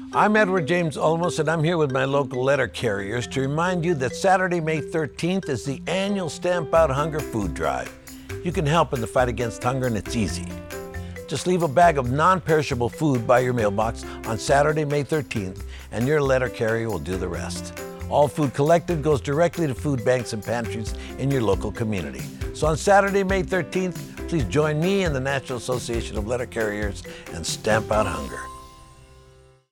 I'm Edward James Olmos, and I'm here with my local letter carriers to remind you that Saturday, May 13th is the annual Stamp Out Hunger Food Drive. You can help in the fight against hunger, and it's easy. Just leave a bag of non-perishable food by your mailbox on Saturday, May 13th, and your letter carrier will do the rest. All food collected goes directly to food banks and pantries in your local community. So on Saturday, May 13th, please join me and the National Association of Letter Carriers and stamp out hunger.